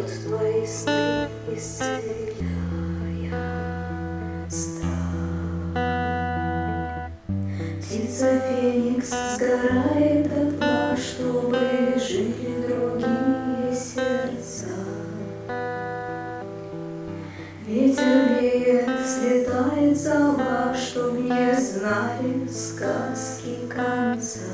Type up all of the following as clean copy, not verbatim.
войдет в твои сны, исцеляя страх. Птица Феникс сгорает дотла, чтобы жили другие сердца. Ветер веет, слетает зола, чтоб не знали сказки конца.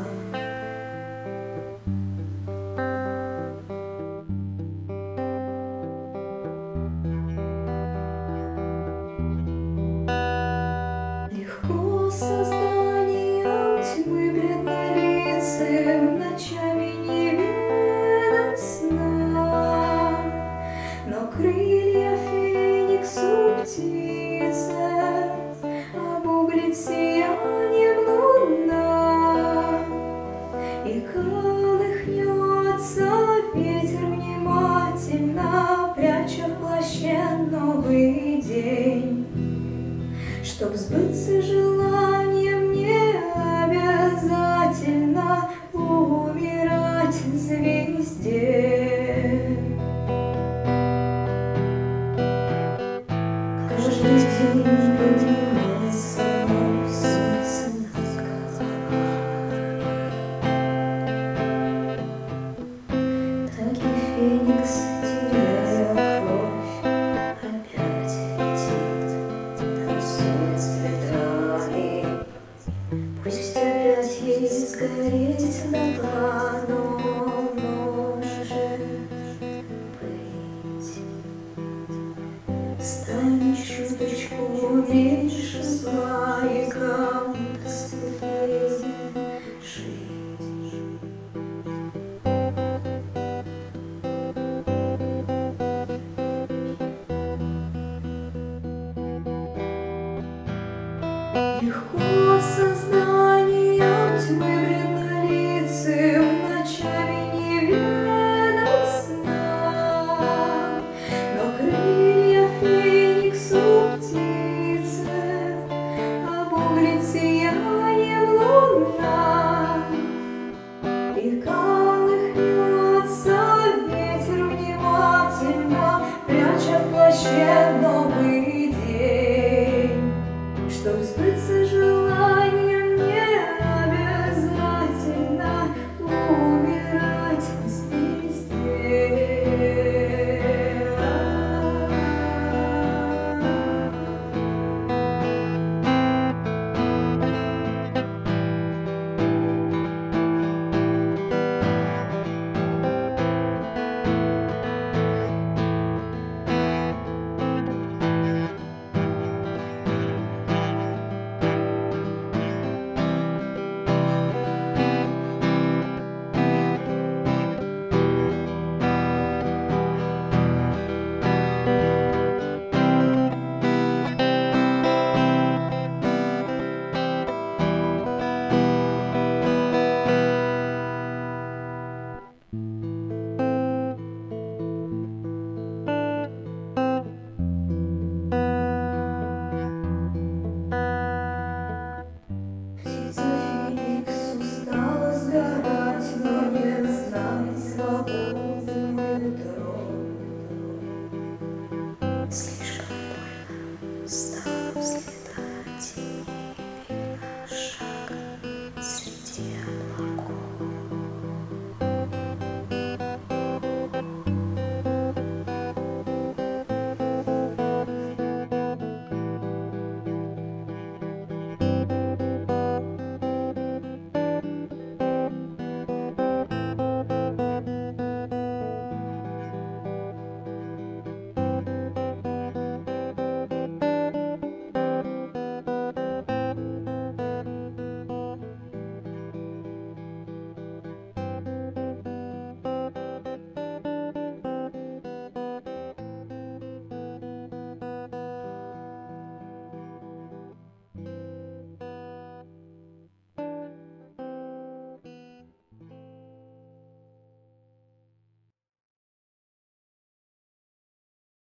Легко созданием тьмы бледнолицым ночами не ведать сна, но крылья Фениксу птицы обуглит сиянием луна, и колыхнется ветер внимательно, пряча в плаще новый день. Чтоб сбыться желанием, не обязательно умирать звезде. Каждый день поднимается вновь солнце над головой. Так и Феникс, теряя кровь, опять летит, танцует с ветрами. Пусть опять ей сгореть дотла, но